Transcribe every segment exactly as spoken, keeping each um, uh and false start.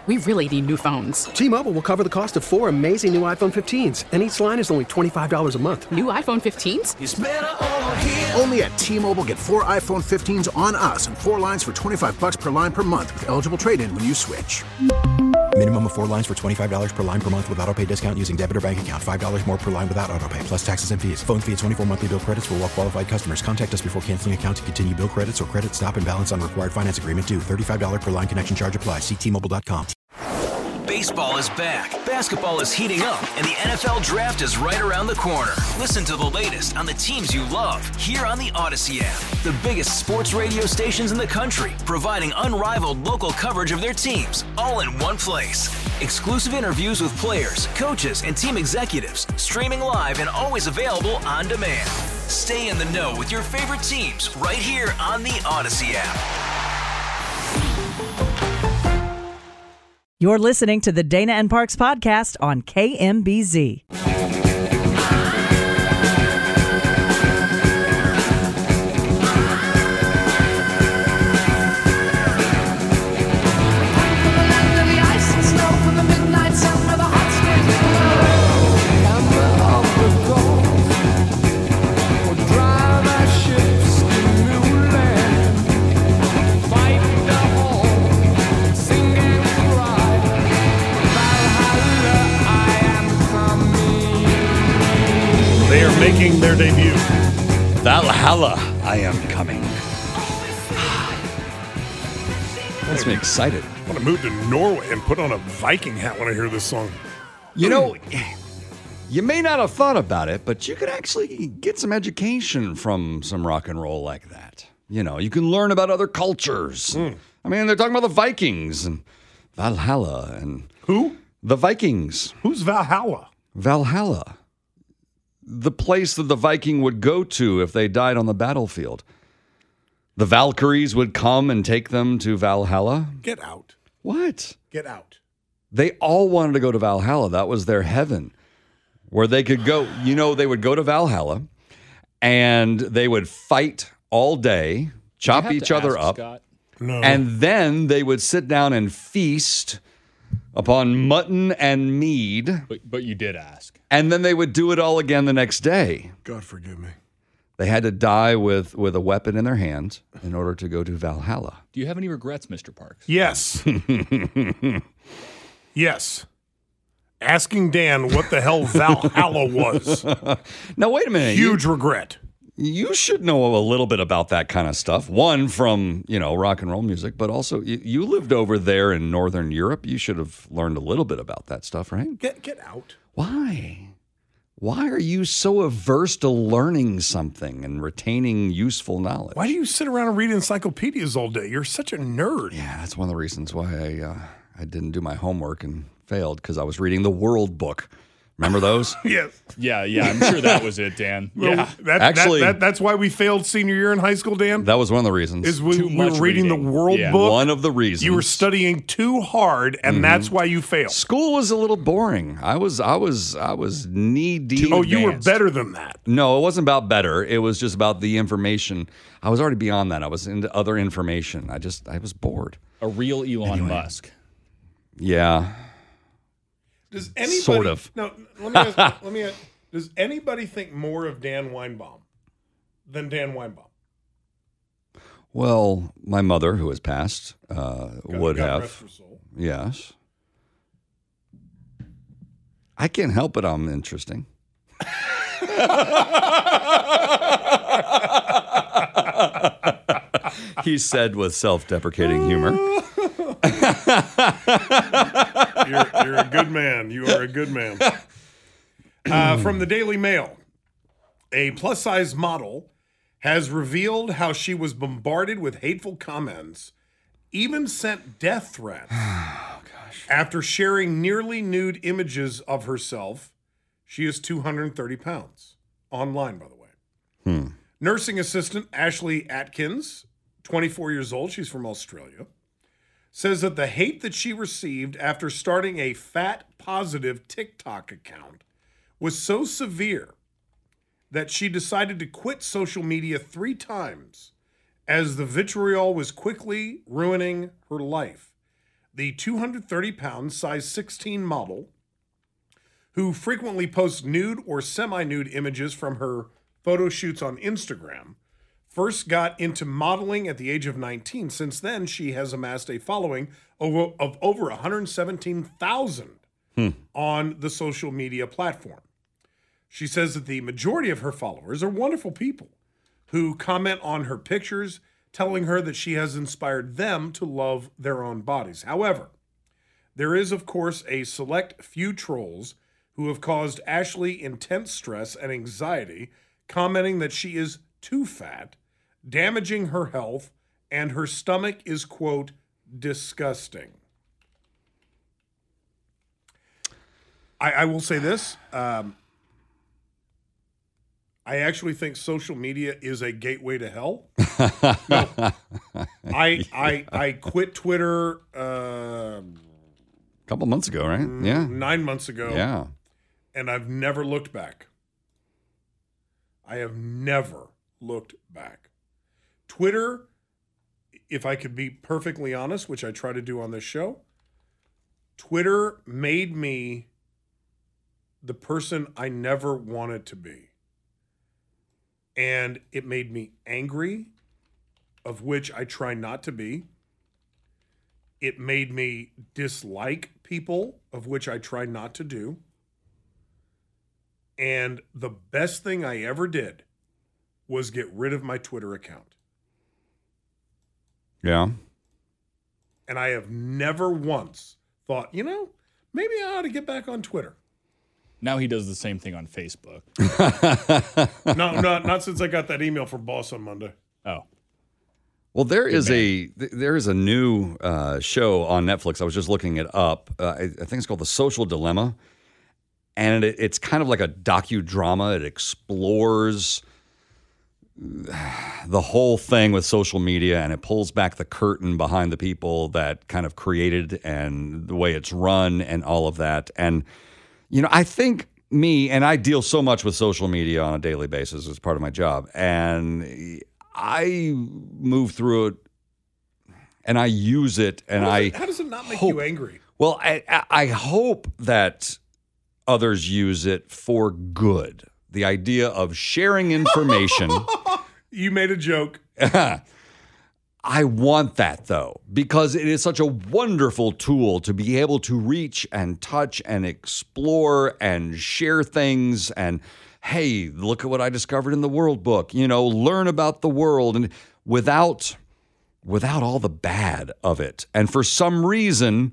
We really need new phones. T-Mobile will cover the cost of four amazing new iPhone fifteens, and each line is only twenty-five dollars a month. New iPhone fifteens? It's better over here. Only at T-Mobile, get four iPhone fifteens on us and four lines for twenty-five dollars per line per month with eligible trade-in when you switch. Minimum of four lines for twenty-five dollars per line per month with autopay discount using debit or bank account. five dollars more per line without autopay, plus taxes and fees. Phone fee at twenty-four monthly bill credits for well-qualified customers. Contact us before canceling account to continue bill credits or credit stop and balance on required finance agreement due. thirty-five dollars per line connection charge applies. See T Mobile dot com. Baseball is back, basketball is heating up, and the N F L Draft is right around the corner. Listen to the latest on the teams you love here on the Odyssey app. The biggest sports radio stations in the country, providing unrivaled local coverage of their teams, all in one place. Exclusive interviews with players, coaches, and team executives, streaming live and always available on demand. Stay in the know with your favorite teams right here on the Odyssey app. You're listening to the Dana and Parks podcast on K M B Z. They are making their debut. Valhalla, I am coming. Makes me excited. I want to move to Norway and put on a Viking hat when I hear this song. You know, you may not have thought about it, but you could actually get some education from some rock and roll like that. You know, you can learn about other cultures. Mm. I mean, they're talking about the Vikings and Valhalla and... Who? The Vikings. Who's Valhalla? Valhalla. The place that the Viking would go to if they died on the battlefield. The Valkyries would come and take them to Valhalla. Get out. What? Get out. They all wanted to go to Valhalla. That was their heaven, where they could go. You know, they would go to Valhalla, and they would fight all day, chop each other up, no. and then they would sit down and feast upon mutton and mead. But, but you did ask. And then they would do it all again the next day. God forgive me. They had to die with, with a weapon in their hand in order to go to Valhalla. Do you have any regrets, Mister Parks? Yes. Yes. Asking Dan what the hell Valhalla was. Now, wait a minute. Huge you, regret. You should know a little bit about that kind of stuff. One, from, you know, rock and roll music, but also you, you lived over there in Northern Europe. You should have learned a little bit about that stuff, right? Get get out. Why? Why are you so averse to learning something and retaining useful knowledge? Why do you sit around and read encyclopedias all day? You're such a nerd. Yeah, that's one of the reasons why I uh, I didn't do my homework and failed, because I was reading the World Book. Remember those? Yes. Yeah, yeah, I'm sure that was it, Dan. Well, yeah. that, Actually, that, that, that's why we failed senior year in high school, Dan? That was one of the reasons. Is we, Too we were much reading, reading. the World Yeah. Book. One of the reasons. You were studying too hard, and mm-hmm. that's why you failed. School was a little boring. I was I was I was knee deep. Oh, you were better than that. No, it wasn't about better. It was just about the information. I was already beyond that. I was into other information. I just I was bored. A real Elon Anyway. Musk. Yeah. Does anybody Sort of. No, let me ask, let me ask, does anybody think more of Dan Weinbaum than Dan Weinbaum? Well, my mother, who has passed, uh, God, would God have. rest her soul. Yes. I can't help it. I'm interesting. He said with self-deprecating humor. You're, you're a good man. You are a good man. Uh, from the Daily Mail, a plus-size model has revealed how she was bombarded with hateful comments, even sent death threats Oh, gosh. after sharing nearly nude images of herself. She is two hundred thirty pounds. Online, by the way. Hmm. Nursing assistant Ashley Atkins, twenty-four years old, she's from Australia, says that the hate that she received after starting a fat positive TikTok account was so severe that she decided to quit social media three times as the vitriol was quickly ruining her life. the two hundred thirty pound, size sixteen model, who frequently posts nude or semi-nude images from her photo shoots on Instagram, first got into modeling at the age of nineteen. Since then, she has amassed a following of, of over one hundred seventeen thousand hmm. on the social media platform. She says that the majority of her followers are wonderful people who comment on her pictures, telling her that she has inspired them to love their own bodies. However, there is, of course, a select few trolls who have caused Ashley intense stress and anxiety, commenting that she is too fat, damaging her health, and her stomach is, quote, disgusting. I, I will say this. Um, I actually think social media is a gateway to hell. No. I, I I quit Twitter uh, a couple months ago, right? Yeah. Nine months ago. Yeah. And I've never looked back. I have never looked back. Twitter, if I could be perfectly honest, which I try to do on this show, Twitter made me the person I never wanted to be. And it made me angry, of which I try not to be. It made me dislike people, of which I try not to do. And the best thing I ever did was get rid of my Twitter account. Yeah. And I have never once thought, you know, maybe I ought to get back on Twitter. Now he does the same thing on Facebook. No, not not since I got that email from Boss on Monday. Oh. Well, there is a there is a new uh, show on Netflix. I was just looking it up. Uh, I, I think it's called The Social Dilemma, and it, it's kind of like a docudrama. It explores the whole thing with social media, and it pulls back the curtain behind the people that kind of created and the way it's run and all of that. And you know, I think me, and I deal so much with social media on a daily basis as part of my job, and I move through it, and I use it, and how I it, how does it not make hope, you angry? Well, I, I hope that others use it for good. The idea of sharing information. You made a joke. I want that, though, because it is such a wonderful tool to be able to reach and touch and explore and share things and, hey, look at what I discovered in the World Book, you know, learn about the world, and without without all the bad of it. And for some reason,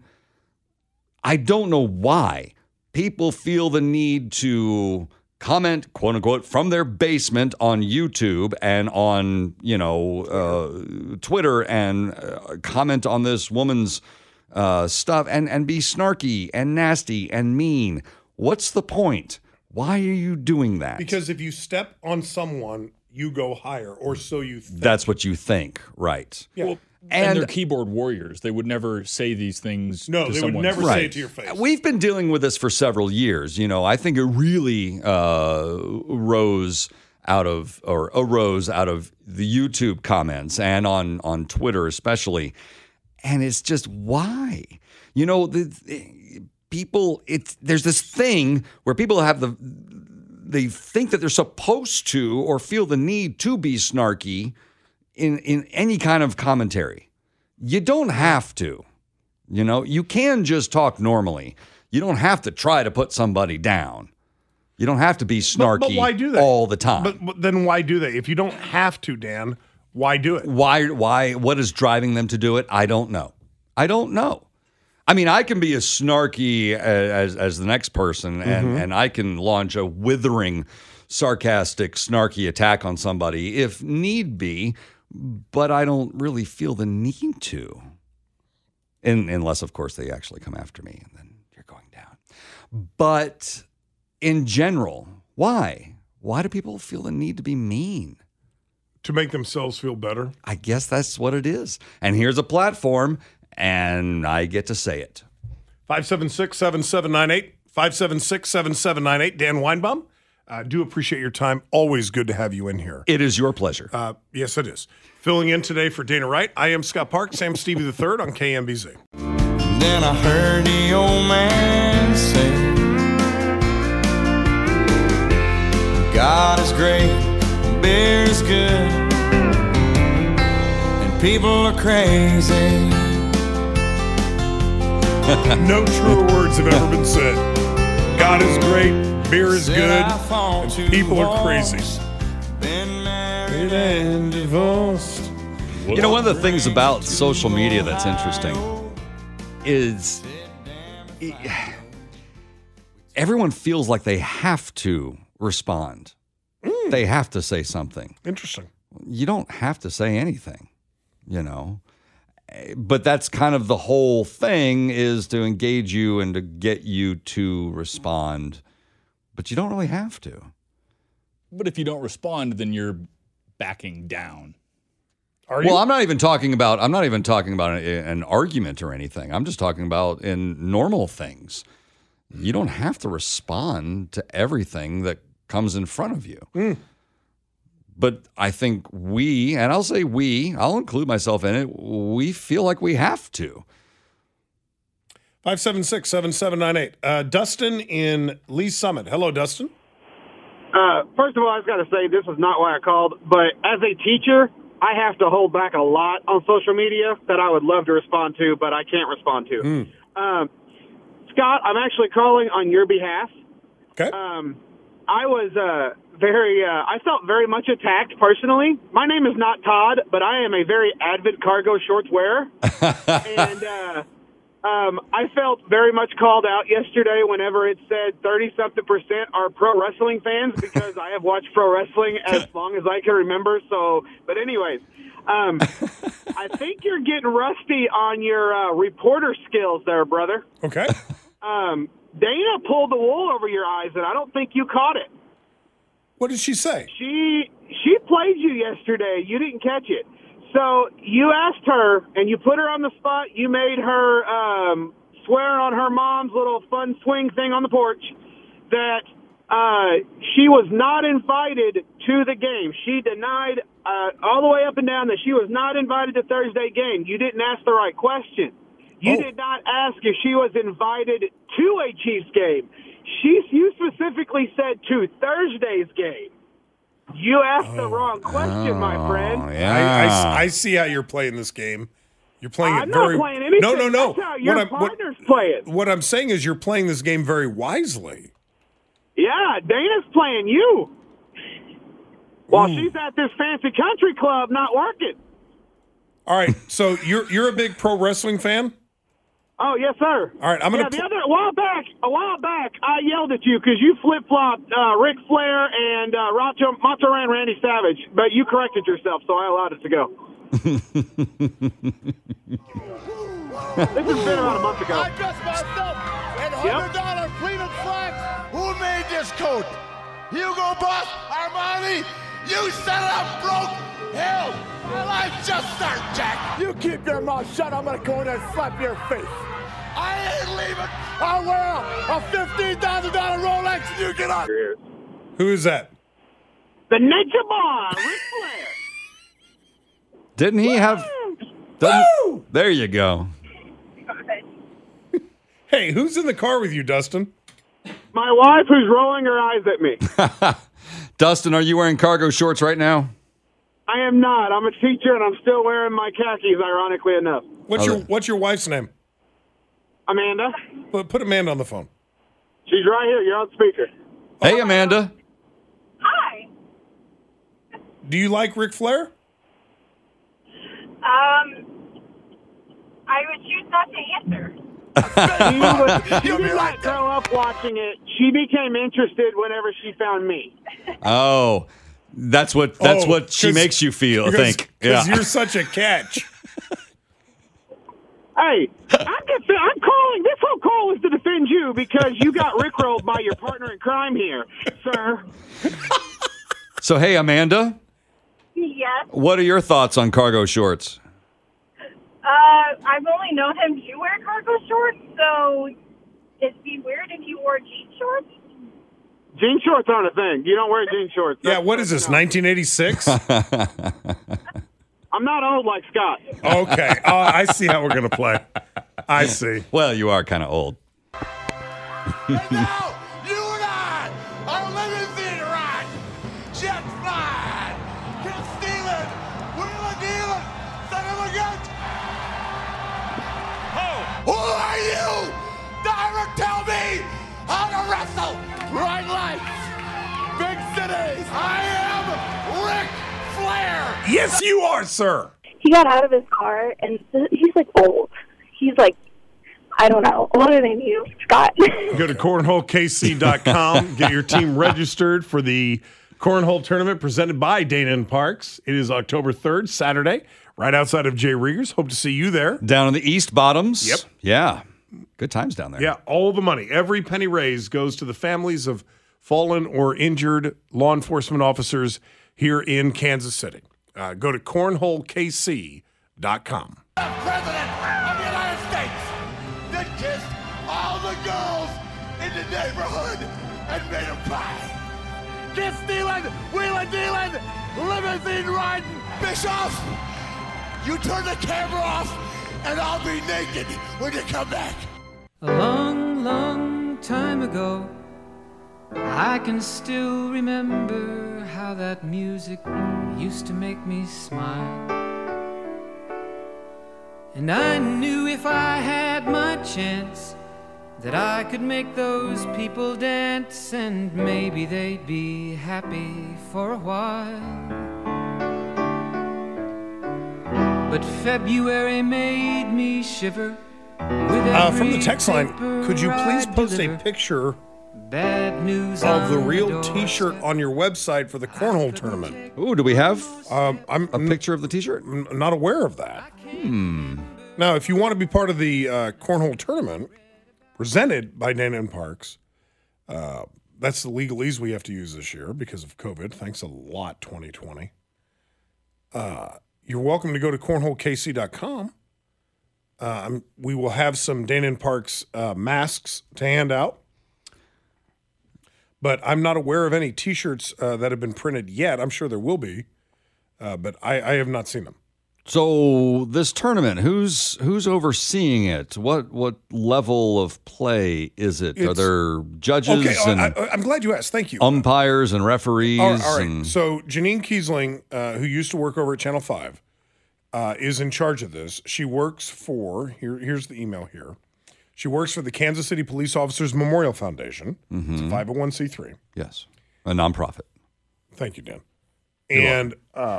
I don't know why, people feel the need to comment, quote unquote, from their basement on YouTube and on, you know, uh, Twitter and uh, comment on this woman's uh, stuff and, and be snarky and nasty and mean. What's the point? Why are you doing that? Because if you step on someone, you go higher, or so you think. That's what you think, right? Yeah. Well, And, and they're keyboard warriors. They would never say these things. No, to they would someone's never face. say it to your face. We've been dealing with this for several years. You know, I think it really uh, rose out of, or arose out of the YouTube comments and on, on Twitter especially. And it's just, why? You know, the, the people, it's, there's this thing where people have the, they think that they're supposed to or feel the need to be snarky in, in any kind of commentary. You don't have to. You know, you can just talk normally. You don't have to try to put somebody down. You don't have to be snarky but, but why do they? all the time. But, but then why do they? If you don't have to, Dan, why do it? Why, why, what is driving them to do it? I don't know. I don't know. I mean, I can be as snarky as, as the next person, and, mm-hmm. and I can launch a withering, sarcastic, snarky attack on somebody if need be, but I don't really feel the need to. In, unless, of course, they actually come after me, and then you're going down. But in general, why? Why do people feel the need to be mean? To make themselves feel better. I guess that's what it is. And here's a platform, and I get to say it. five seven six, seven seven nine eight, five seven six, seven seven nine eight. Dan Weinbaum, I uh, do appreciate your time. Always good to have you in here. It is your pleasure. Uh, yes, it is. Filling in today for Dana Wright, I am Scott Park, Sam Stevie the third on K M B Z. Then I heard the old man say, God is great, beer is good, and people are crazy. No truer words have ever been said. God is great, beer is good, and people are crazy. Been married and divorced. You know, one of the things about social media that's interesting is everyone feels like they have to respond. Mm. They have to say something. Interesting. You don't have to say anything, you know. But that's kind of the whole thing, is to engage you and to get you to respond. But you don't really have to. But if you don't respond, then you're backing down. Are well, you? I'm not even talking about. I'm not even talking about an, an argument or anything. I'm just talking about in normal things. You don't have to respond to everything that comes in front of you. Mm. But I think we, and I'll say we, I'll include myself in it, we feel like we have to. five seven six, seven seven nine eight. Uh, Dustin in Lee Summit. Hello, Dustin. Uh, first of all, I just got to say this is not why I called, but as a teacher, I have to hold back a lot on social media that I would love to respond to, but I can't respond to. Mm. Um, Scott, I'm actually calling on your behalf. Okay. Um, I was uh, very, uh, I felt very much attacked personally. My name is not Todd, but I am a very avid cargo shorts wearer. and uh, um, I felt very much called out yesterday whenever it said thirty-something percent are pro wrestling fans, because I have watched pro wrestling as long as I can remember. So, but anyways, um, I think you're getting rusty on your uh, reporter skills there, brother. Okay. Um, Dana pulled the wool over your eyes, and I don't think you caught it. What did she say? She she played you yesterday. You didn't catch it. So you asked her, and you put her on the spot. You made her um, swear on her mom's little fun swing thing on the porch that uh, she was not invited to the game. She denied uh, all the way up and down that she was not invited to Thursday game. You didn't ask the right question. You oh. did not ask if she was invited to a Chiefs game. She, you specifically said to Thursday's game. You asked oh. the wrong question, my friend. Yeah. I, I, I see how you're playing this game. You're playing I'm it very. not playing anything. No, no, no. That's how your what partner's what, play it. What I'm saying is you're playing this game very wisely. Yeah, Dana's playing you. While Ooh. she's at this fancy country club not working. All right, so you're you're a big pro wrestling fan? Oh, yes, sir. All right, I'm going yeah, to... the other, a while back, a while back, I yelled at you because you flip-flopped uh, Ric Flair and uh, Macho, Macho Man Randy Savage, but you corrected yourself, so I allowed it to go. This has been about a month ago. I dressed myself in one hundred dollars yep. pleated slacks. Who made this coat? Hugo Boss? Armani? You set it up, broke? Hell, my life just started, Jack. You keep your mouth shut. I'm going to go in there and slap your face. I ain't leaving. I'll wear a fifteen thousand dollars Rolex and you get up. Who is that? The Nature Boy, Ric Flair. Didn't he have... Woo! There you go. Hey, who's in the car with you, Dustin? My wife, who's rolling her eyes at me. Dustin, are you wearing cargo shorts right now? I am not. I'm a teacher, and I'm still wearing my khakis, ironically enough. What's your What's your wife's name? Amanda. Put, put Amanda on the phone. She's right here. You're on speaker. Hey, Amanda. Hi. Do you like Ric Flair? Um, I would choose not to answer. she was, she did not grow up watching it. She became interested whenever she found me. Oh, that's what that's oh, what she makes you feel, I think. Because yeah. you're such a catch. Hey, I'm, def- I'm calling. This whole call is to defend you because you got rickrolled by your partner in crime here, sir. So, hey, Amanda. Yes? What are your thoughts on cargo shorts? Uh, I've only known him to wear cargo shorts, so it'd be weird if you wore jean shorts. Jean shorts aren't a thing. You don't wear jean shorts. Yeah, what is this, nineteen eighty-six? I'm not old like Scott. Okay, uh, I see how we're going to play. I see. Well, you are kind of old. And now, you and I are limousine ride, jet flying, get stealing, wheeling dealing, son of a gun. Oh. Who are you? Never tell me how to wrestle. Bright lights, big cities. I am Ric Flair. Yes, you are, sir. He got out of his car, and he's like old. He's like, I don't know, older than you, Scott. Go to cornhole k c dot com. Get your team registered for the Cornhole Tournament presented by Dana and Parks. It is October third, Saturday, right outside of Jay Rieger's. Hope to see you there. Down in the East Bottoms. Yep. Yeah. Good times down there. Yeah, all the money, every penny raised goes to the families of fallen or injured law enforcement officers here in Kansas City. Uh, go to cornhole k c dot com. President of the United States that kissed all the girls in the neighborhood and made them cry. Get stealing, wheeling dealing, limousine riding. Bischoff, you turn the camera off and I'll be naked when you come back. A long, long time ago, I can still remember how that music used to make me smile. And I knew if I had my chance that I could make those people dance, and maybe they'd be happy for a while. But February made me shiver with Uh, from the every text line, paper could you please I post a deliver. picture Bad news of the on real doorstep. T-shirt on your website for the cornhole tournament? Ooh, do we have um, I'm, a picture of the T-shirt? I'm not aware of that. Hmm. Now, if you want to be part of the uh, cornhole tournament presented by Dana and Parks, uh, that's the legalese we have to use this year because of COVID. Thanks a lot, twenty twenty. Uh, you're welcome to go to cornhole k c dot com. Uh, we will have some Dana and Parks uh, masks to hand out. But I'm not aware of any T-shirts uh, that have been printed yet. I'm sure there will be, uh, but I, I have not seen them. So this tournament, who's who's overseeing it? What what level of play is it? Are It's- there judges Okay, and I, I, I'm glad you asked. Thank you. umpires and referees? All right. All right. And, So Janine Kiesling, uh, who used to work over at Channel five, uh, is in charge of this. She works for, here. here's the email here. She works for the Kansas City Police Officers Memorial Foundation. It's a five oh one c three. yes, a nonprofit. Thank you, Dan. And uh,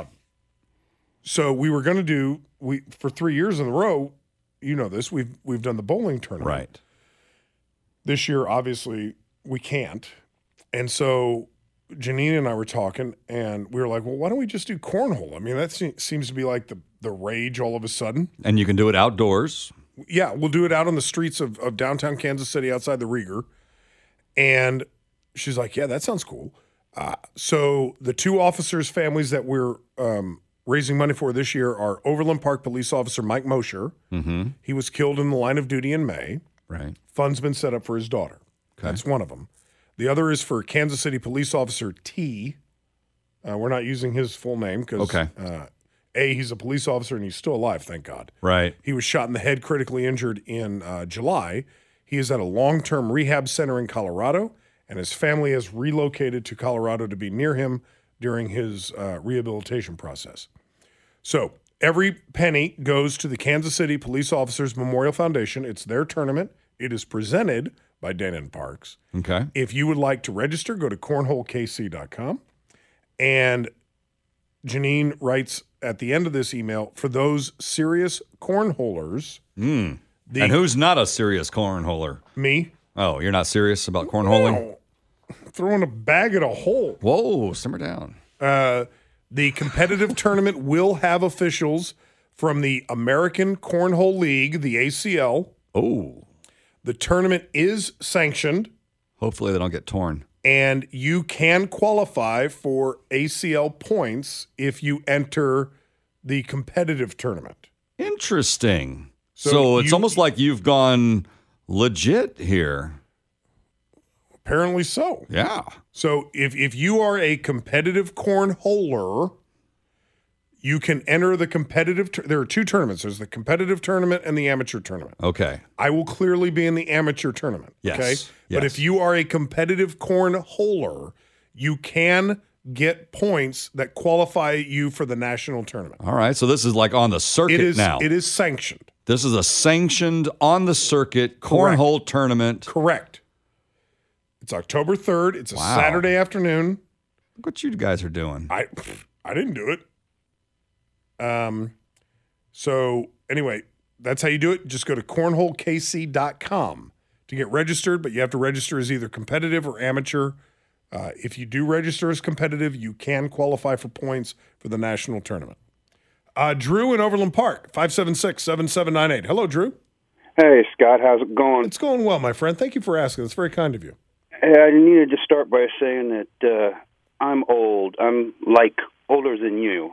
so we were going to do, we for three years in a row, you know this, we've we've done the bowling tournament. Right. This year, obviously, we can't. And so Janine and I were talking, and we were like, well, why don't we just do cornhole? I mean, that se- seems to be like the, the rage all of a sudden. And you can do it outdoors. Yeah, we'll do it out on the streets of, of downtown Kansas City outside the Rieger. And she's like, yeah, that sounds cool. Uh, so the two officers' families that we're um, raising money for this year are Overland Park Police Officer Mike Mosher. Mm-hmm. He was killed in the line of duty in May. Right. Fund's been set up for his daughter. Okay. That's one of them. The other is for Kansas City Police Officer T. Uh, we're not using his full name because, Okay. uh, A, he's a police officer and he's still alive, thank God. Right. He was shot in the head, critically injured in uh, July. He is at a long-term rehab center in Colorado, and his family has relocated to Colorado to be near him during his uh, rehabilitation process. So every penny goes to the Kansas City Police Officers Memorial Foundation. It's their tournament. It is presented by Dana and Parks. Okay. If you would like to register, go to cornhole k c dot com. And Janine writes at the end of this email, for those serious cornholers. Mm. The- and who's not a serious cornholer? Me. Oh, you're not serious about cornholing? No. Throwing a bag at a hole. Whoa, simmer down. Uh, the competitive tournament will have officials from the American Cornhole League, the A C L. Oh. The tournament is sanctioned. Hopefully they don't get torn. And you can qualify for A C L points if you enter the competitive tournament. Interesting. So, So it's you- almost like you've gone legit here. Apparently so. Yeah. So if if you are a competitive cornholer, You can enter the competitive. Tur- there are two tournaments. There's the competitive tournament and the amateur tournament. Okay. I will clearly be in the amateur tournament. Yes. Okay. Yes. But if you are a competitive cornholer, you can get points that qualify you for the national tournament. All right. So this is like on the circuit It is now. It is sanctioned. This is a sanctioned on the circuit cornhole Correct. tournament. Correct. It's October third. It's a Wow. Saturday afternoon. Look what you guys are doing. I I didn't do it. Um, so anyway, that's how you do it. Just go to cornhole k c dot com to get registered, but you have to register as either competitive or amateur. Uh, if you do register as competitive, you can qualify for points for the national tournament. Uh, Drew in Overland Park, five seven six, seven seven nine eight. Hello, Drew. Hey, Scott. How's it going? It's going well, my friend. Thank you for asking. That's very kind of you. Hey, I needed to start by saying that uh, I'm old. I'm like older than you.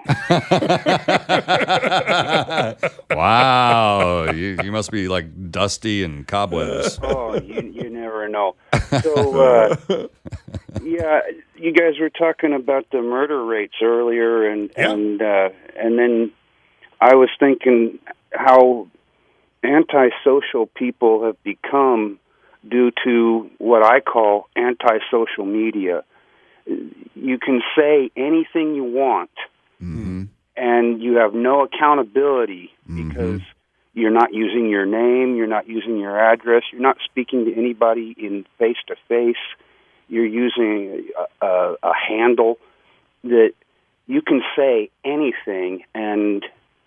Wow. You, you must be like dusty and cobwebs. Oh, you, you never know. So, uh, yeah, you guys were talking about the murder rates earlier, and Yeah. and uh, and then I was thinking how antisocial people have become due to what I call antisocial media. You can say anything you want, Mm-hmm. and you have no accountability because you're not using your name, you're not using your address, you're not speaking to anybody in face-to-face, you're using a, a, a handle that you can say anything, and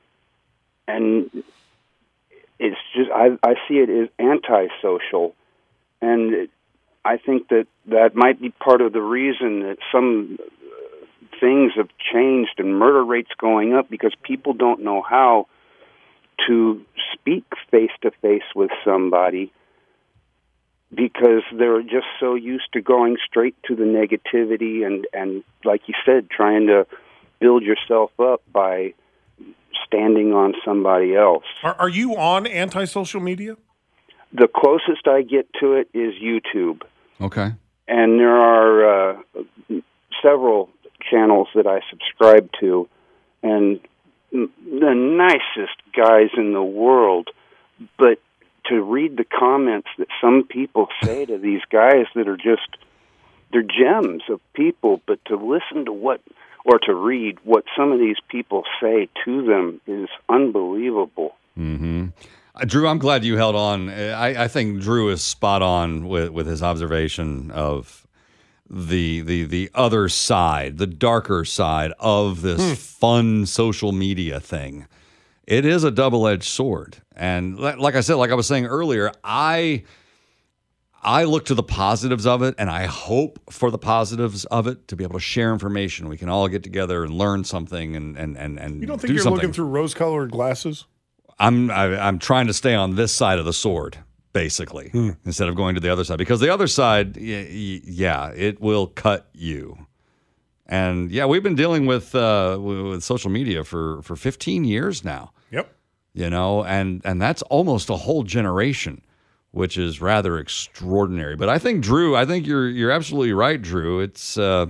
and it's just, I, I see it as antisocial, and it, I think that that might be part of the reason that some things have changed and murder rates going up, because people don't know how to speak face-to-face with somebody because they're just so used to going straight to the negativity and, and, like you said, trying to build yourself up by standing on somebody else. Are, are you on anti-social media? The closest I get to it is YouTube. Okay. And there are uh, several channels that I subscribe to, and the nicest guys in the world, but to read the comments that some people say to these guys that are just, they're gems of people, but to listen to what, or to read what some of these people say to them is unbelievable. Mm-hmm. Uh, Drew, I'm glad you held on. I, I think Drew is spot on with, with his observation of the the the other side, the darker side of this Hmm. fun social media thing. It is a double-edged sword. And li- like I said, like I was saying earlier, I I look to the positives of it, and I hope for the positives of it, to be able to share information. We can all get together and learn something and and and, and You don't think do you're something. looking through rose-colored glasses? I'm I, I'm trying to stay on this side of the sword, basically, Hmm. instead of going to the other side, because the other side, y- y- yeah, it will cut you. And yeah, we've been dealing with uh, with social media for, for fifteen years now. Yep. You know, and and that's almost a whole generation, which is rather extraordinary. But I think Drew, I think you're you're absolutely right, Drew. It's uh,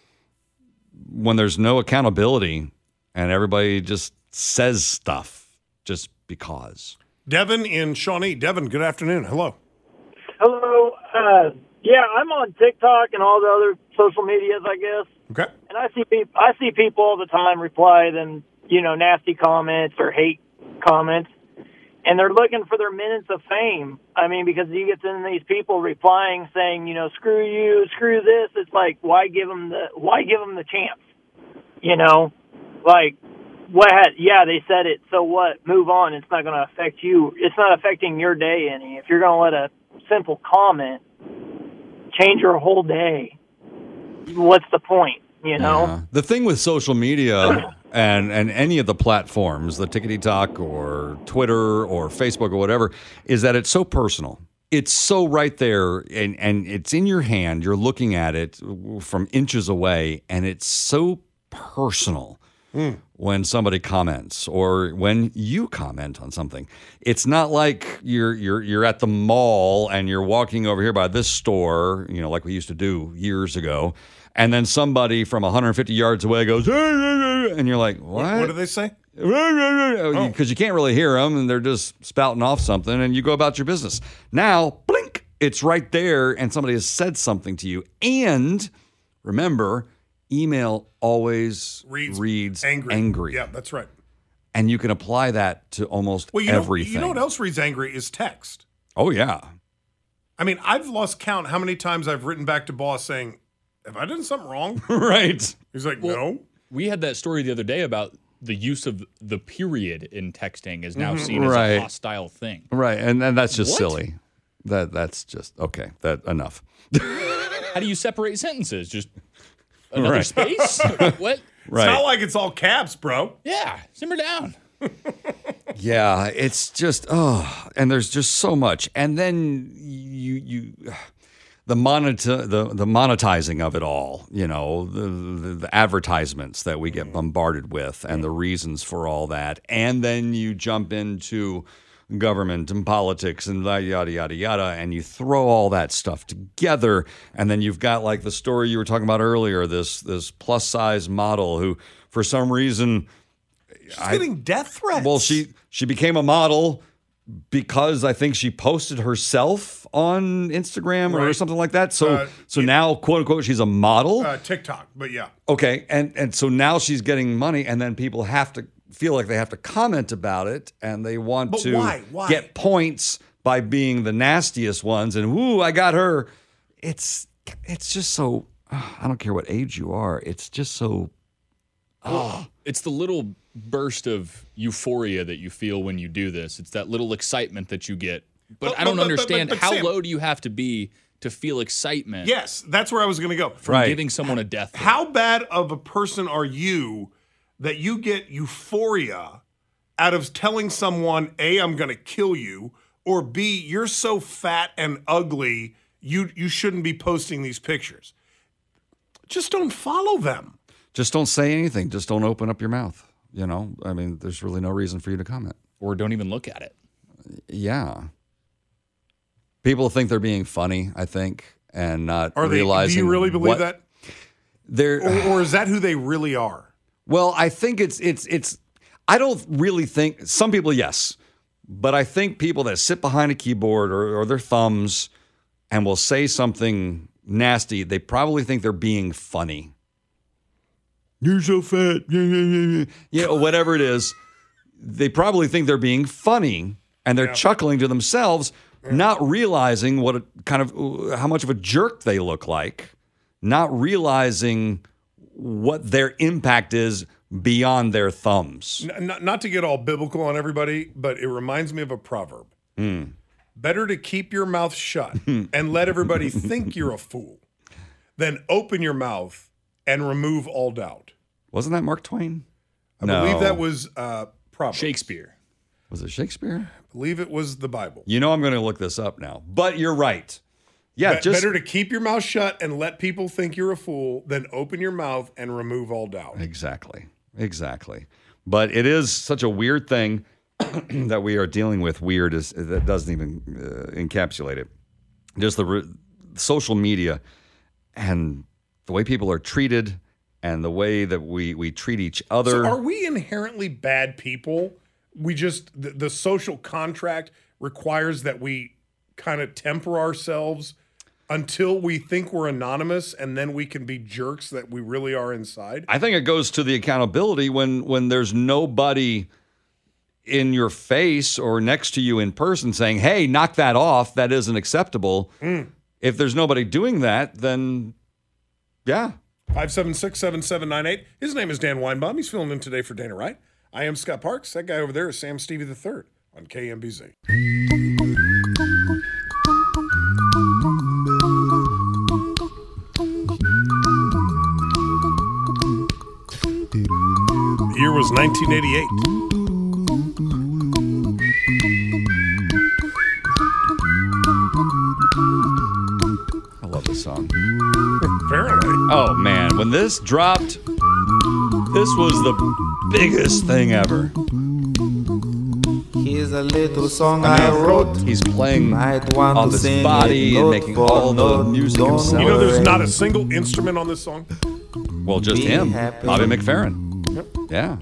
when there's no accountability and everybody just says stuff just because. Devin in Shawnee. Devin, good afternoon. Hello. Hello. Uh, yeah, I'm on TikTok and all the other social medias, I guess. Okay. And I see people, I see people all the time reply then, you know, nasty comments or hate comments, and they're looking for their minutes of fame. I mean, because you get in these people replying saying, you know, screw you, screw this. It's like, why give them the why give them the chance? You know, like. What had, yeah, they said it, so what? Move on. It's not going to affect you. It's not affecting your day any. If you're going to let a simple comment change your whole day, what's the point, you know? Yeah. The thing with social media and, and any of the platforms, the Tickety Talk or Twitter or Facebook or whatever, is that it's so personal. It's so right there, and, and it's in your hand. You're looking at it from inches away, and it's so personal. Mm. When somebody comments or when you comment on something. It's not like you're you're you're at the mall and you're walking over here by this store, you know, like we used to do years ago, and then somebody from one hundred fifty yards away goes, hey, hey, and you're like, what? What do they say? Because you can't really hear them, and they're just spouting off something, and you go about your business. Now, blink, it's right there, and somebody has said something to you. And remember, email always Reads, reads angry. angry. Yeah, that's right. And you can apply that to almost Well, you everything. know, you know what else reads angry is text. Oh, yeah. I mean, I've lost count how many times I've written back to boss saying, have I done something wrong? Right. He's like, Well, no. We had that story the other day about the use of the period in texting is now Mhm. seen as Right. a hostile thing. Right, and, and that's just What? silly. That That's just, okay, that enough. How do you separate sentences? Just another Right. space? What? Right. It's not like it's all caps, bro. Yeah, simmer down. Yeah, it's just oh, and there's just so much, and then you you the monet the the monetizing of it all, you know, the, the the advertisements that we get bombarded with, and the reasons for all that, and then you jump into government and politics and yada yada yada, and you throw all that stuff together, and then you've got like the story you were talking about earlier, this this plus size model who for some reason. She's getting death threats. Well, she she became a model because I think she posted herself on Instagram or Right. something like that. So Uh, so now, quote unquote, she's a model. Uh, TikTok, but yeah. Okay, and and so now she's getting money, and then people have to feel like they have to comment about it, and they want But to why? Why? get points by being the nastiest ones. And ooh, I got her. It's it's just so. I don't care what age you are. It's just so. Oh, it's the little burst of euphoria that you feel when you do this. It's that little excitement that you get. But, But- I don't but- but- understand but- but how Sam- low do you have to be to feel excitement Yes, that's where I was going to go. from giving someone a death threat? How bad of a person are you that you get euphoria out of telling someone, A, I'm going to kill you, or B, you're so fat and ugly, you you shouldn't be posting these pictures? Just don't follow them. Just don't say anything. Just don't open up your mouth. You know, I mean, there's really no reason for you to comment. Or don't even look at it. Yeah. People think they're being funny, I think, and not Are they? realizing. Do you really believe what that? They're, Or, or is that who they really are? well, I think it's it's it's. I don't really think some people, yes, but I think people that sit behind a keyboard or, or their thumbs and will say something nasty, they probably think they're being funny. You're so fat. Yeah, or whatever it is. They probably think they're being funny, and they're Yeah. chuckling to themselves, not realizing what a, kind of how much of a jerk they look like, not realizing what their impact is beyond their thumbs. N- not, not to get all biblical on everybody, but it reminds me of a proverb. Mm. Better to keep your mouth shut and let everybody think you're a fool than open your mouth and remove all doubt. Wasn't that Mark Twain? I believe that was uh, Proverbs. Shakespeare. Was it Shakespeare? I believe it was the Bible. You know I'm going to look this up now. But you're right. Yeah, Be- just better to keep your mouth shut and let people think you're a fool than open your mouth and remove all doubt. Exactly. Exactly. But it is such a weird thing that we are dealing with. Weird is that doesn't even uh, encapsulate it. Just the re- social media and the way people are treated and the way that we, we treat each other. So are we inherently bad people? We just, the, the social contract requires that we kind of temper ourselves until we think we're anonymous, and then we can be jerks that we really are inside. I think it goes to the accountability when when there's nobody in your face or next to you in person saying, hey, knock that off. That isn't acceptable. Mm. If there's nobody doing that, then yeah. five seven six, seven seven nine eight. His name is Dan Weinbaum. He's filling in today for Dana Wright. I am Scott Parks. That guy over there is Sam Stevie the third on K M B Z. The year was nineteen eighty-eight. I love this song. Apparently. Oh, man. When this dropped, this was the biggest thing ever. Here's a little song I wrote. He's playing Might want on to this sing body it and note making for all the note. music Don't himself. You know there's not a single instrument on this song? Well, just Be him, happy. Bobby McFerrin. Yeah.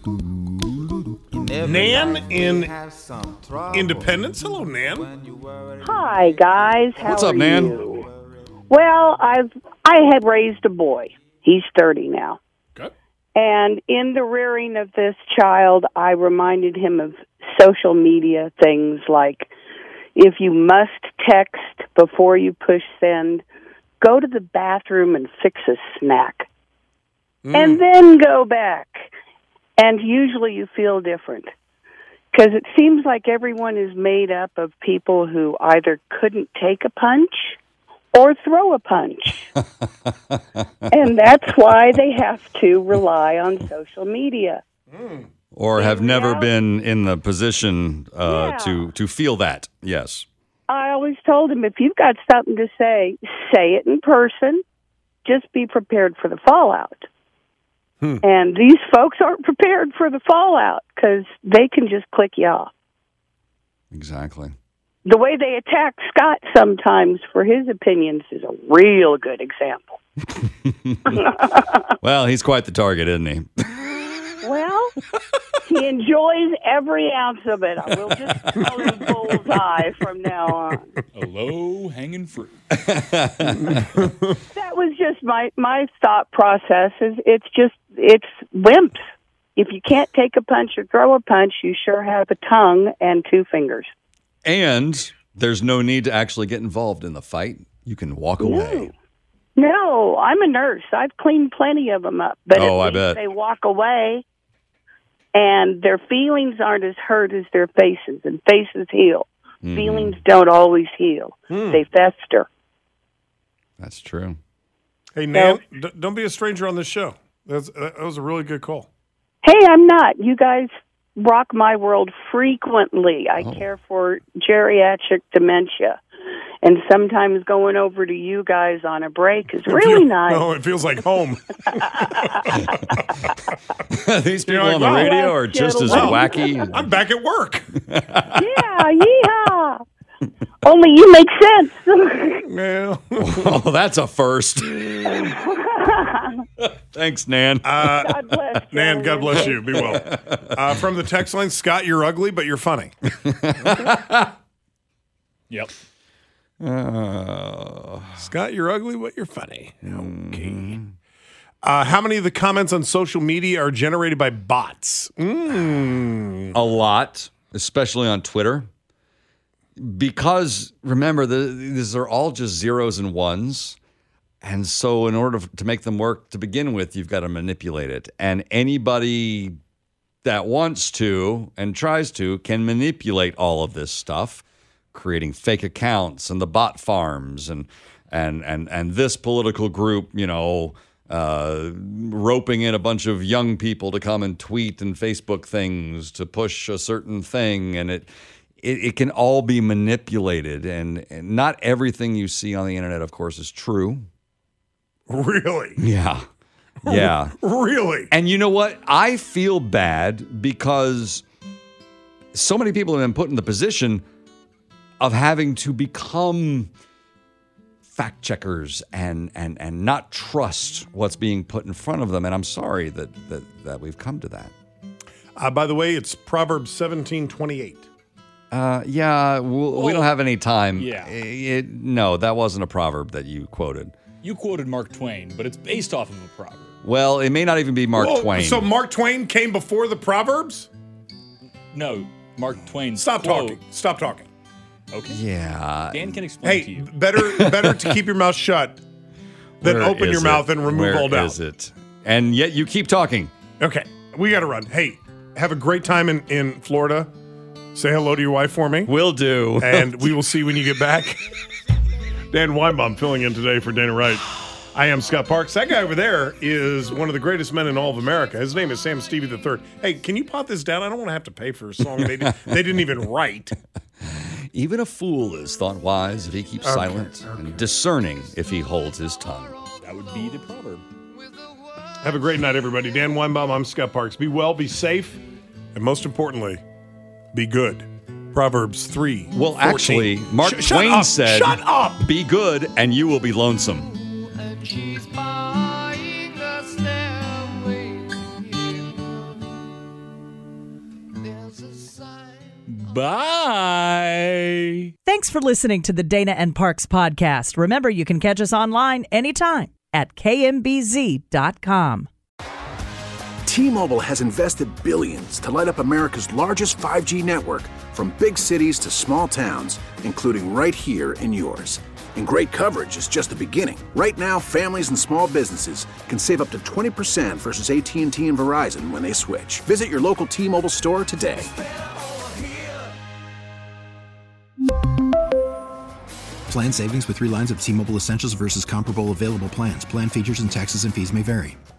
Nan in Independence. Hello, Nan. Hi, guys. How What's up, are Nan? you? Well, I've I had raised a boy. He's thirty now. Good. And in the rearing of this child, I reminded him of social media things like, if you must text before you push send, go to the bathroom and fix a snack. Mm. And then go back. And usually you feel different. Because it seems like everyone is made up of people who either couldn't take a punch or throw a punch. And that's why they have to rely on social media. Mm. Or have And never now- been in the position uh, Yeah. to, to feel that. Yes. I always told him, if you've got something to say, say it in person. Just be prepared for the fallout. Hmm. And these folks aren't prepared for the fallout because they can just click you off. Exactly. The way they attack Scott sometimes for his opinions is a real good example. Well, he's quite the target, isn't he? Well, he enjoys every ounce of it. I will just call him Bullseye from now on. A low-hanging fruit. That was just my, my thought process. Is it's just, it's wimps. If you can't take a punch or throw a punch, you sure have a tongue and two fingers. And there's no need to actually get involved in the fight. You can walk away. No, I'm a nurse. I've cleaned plenty of them up. But Oh, I at least bet. they walk away, and their feelings aren't as hurt as their faces, and faces heal. Mhm. Feelings don't always heal. Hmm. They fester. That's true. Hey, Nan, d- don't be a stranger on this show. That's, uh, that was a really good call. Hey, I'm not. You guys rock my world frequently. I care for geriatric dementia. And sometimes going over to you guys on a break is really nice. No, it feels like home. These You're people like, on the wow. radio are just as Wow. wacky. I'm back at work. Yeah, yeehaw. Only you make sense. Well, Oh, that's a first. Thanks, Nan. Uh, God bless. Nan, God bless you. Be well. Uh, from the text line, Scott, you're ugly, but you're funny. Yep. Uh, Scott, you're ugly, but you're funny. Okay. Uh, how many of the comments on social media are generated by bots? Mm. A lot, especially on Twitter. Because, remember, the, these are all just zeros and ones. And so in order to make them work to begin with, you've got to manipulate it. And anybody that wants to and tries to can manipulate all of this stuff, creating fake accounts and the bot farms and and and and this political group, you know, uh, roping in a bunch of young people to come and tweet and Facebook things to push a certain thing. And it it, it can all be manipulated. And, and not everything you see on the internet, of course, is true. Really? Yeah. Yeah. Really? And you know what? I feel bad because so many people have been put in the position of having to become fact checkers and and and not trust what's being put in front of them. And I'm sorry that that, that we've come to that. Uh, by the way, it's Proverbs seventeen twenty-eight. Uh, yeah, we'll, we don't have any time. Yeah. It, no, that wasn't a proverb that you quoted. You quoted Mark Twain, but it's based off of a proverb. Well, it may not even be Mark Whoa, Twain. So Mark Twain came before the Proverbs? No, Mark Twain. Stop talking. Stop talking. Okay. Yeah. Dan can explain to Hey, you. better better to keep your mouth shut than Where open your is mouth it? and remove Where all doubt. is it? And yet you keep talking. Okay, we got to run. Hey, have a great time in, in Florida. Say hello to your wife for me. Will do. And we will see when you get back. Dan Weinbaum filling in today for Dana Wright. I am Scott Parks. That guy over there is one of the greatest men in all of America. His name is Sam Stevie the Third. Hey, can you pot this down? I don't want to have to pay for a song they, did, they didn't even write. Even a fool is thought wise if he keeps Okay, silent, and discerning if he holds his tongue. That would be the proverb. Have a great night, everybody. Dan Weinbaum, I'm Scott Parks. Be well, be safe, and most importantly, be good. Proverbs three. Well, fourteen. actually, Mark Sh- shut Twain up. said, Shut up! Be good, and you will be lonesome. She's buying the stairway in Bye. Thanks for listening to the Dana and Parks podcast. Remember, you can catch us online anytime at K M B Z dot com. T-Mobile has invested billions to light up America's largest five G network, from big cities to small towns, including right here in yours. And great coverage is just the beginning. Right now, families and small businesses can save up to twenty percent versus A T and T and Verizon when they switch. Visit your local T-Mobile store today. Plan savings with three lines of T-Mobile Essentials versus comparable available plans. Plan features and taxes and fees may vary.